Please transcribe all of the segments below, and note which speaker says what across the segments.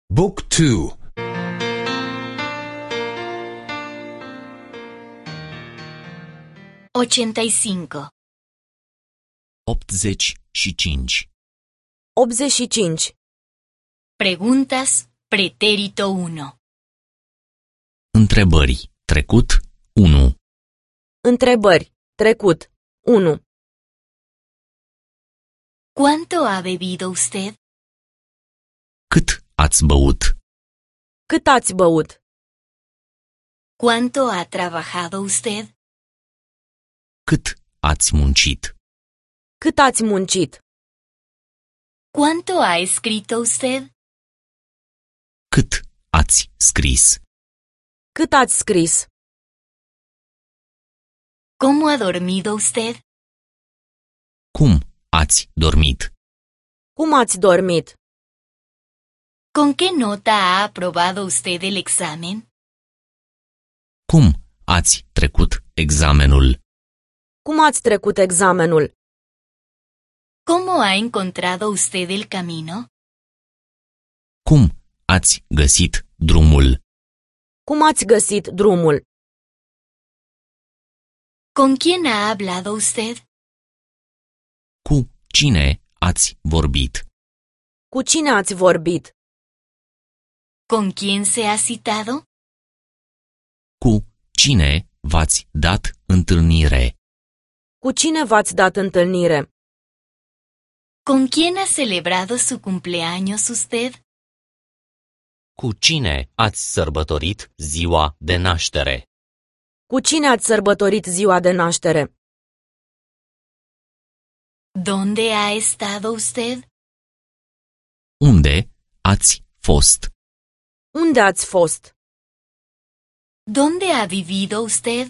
Speaker 1: Book 2.
Speaker 2: 85.
Speaker 3: 85.
Speaker 4: 85.
Speaker 2: Preguntas, pretérito 1.
Speaker 3: Întrebări. Trecut 1.
Speaker 4: Întrebări. Trecut. 1.
Speaker 2: ¿Cuánto ha bebido usted?
Speaker 3: Cât ați băut?
Speaker 4: Cât ați băut?
Speaker 2: ¿Cuánto ha trabajado usted?
Speaker 3: Cât ați muncit?
Speaker 4: Cât ați muncit?
Speaker 2: ¿Cuánto ha escrito usted?
Speaker 3: Cât ați scris?
Speaker 4: Cât ați scris?
Speaker 2: ¿Cómo ha dormido usted?
Speaker 3: Cum ați dormit?
Speaker 4: Cum ați dormit?
Speaker 2: ¿Con qué nota ha aprobado usted el examen?
Speaker 3: Cum ați trecut examenul?
Speaker 4: Cum ați trecut examenul?
Speaker 2: ¿Cómo ha encontrado usted el camino?
Speaker 3: Cum ați găsit drumul?
Speaker 4: Cum ați găsit drumul?
Speaker 2: ¿Con quién ha hablado usted?
Speaker 3: Cu cine ați vorbit?
Speaker 4: Cu cine ați vorbit?
Speaker 2: ¿Con quién se ha citado?
Speaker 3: Cu cine v-ați dat întâlnire?
Speaker 4: Cu cine v-ați dat întâlnire?
Speaker 2: ¿Con quién ha celebrado su cumpleaños usted?
Speaker 3: Cu cine ați sărbătorit ziua de naștere?
Speaker 4: Cu cine ați sărbătorit ziua de naștere?
Speaker 2: ¿Dónde ha estado usted?
Speaker 3: Unde ați fost?
Speaker 4: Unde ați fost?
Speaker 2: ¿Dónde ha vivido usted?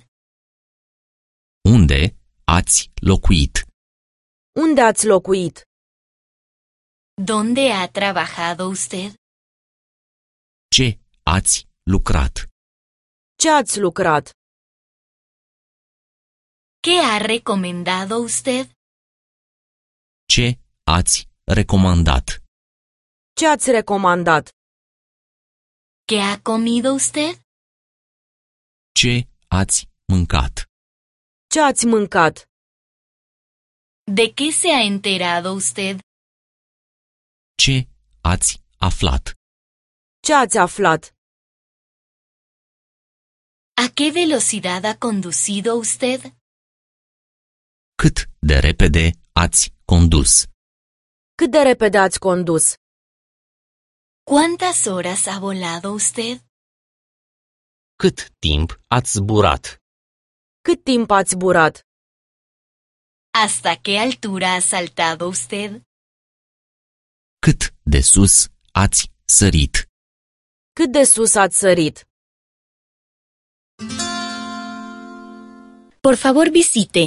Speaker 3: Unde ați locuit?
Speaker 4: Unde ați locuit?
Speaker 2: ¿Dónde ha trabajado usted?
Speaker 3: Ce ați lucrat?
Speaker 4: Ce ați lucrat?
Speaker 2: ¿Qué ha recomendado usted?
Speaker 3: Ce ați recomandat?
Speaker 4: Ce ați recomandat?
Speaker 2: ¿Qué ha comido usted?
Speaker 3: Ce ați mâncat?
Speaker 4: Ce ați mâncat?
Speaker 2: ¿De qué se ha enterado usted?
Speaker 3: Ce ați aflat?
Speaker 4: Ce ați aflat?
Speaker 2: ¿A qué velocidad ha conducido usted?
Speaker 3: Cât de repede ați condus?
Speaker 4: Cât de repede ați condus?
Speaker 2: ¿Cuántas horas ha volado usted?
Speaker 3: Cât timp ați zburat?
Speaker 4: Cât timp ați zburat?
Speaker 2: ¿Hasta qué altura ha saltado usted?
Speaker 3: Cât de sus ați sărit?
Speaker 4: Cât de sus ați sărit?
Speaker 2: Por favor visite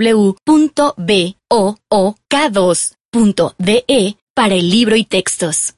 Speaker 2: www.book2.de para el libro y textos.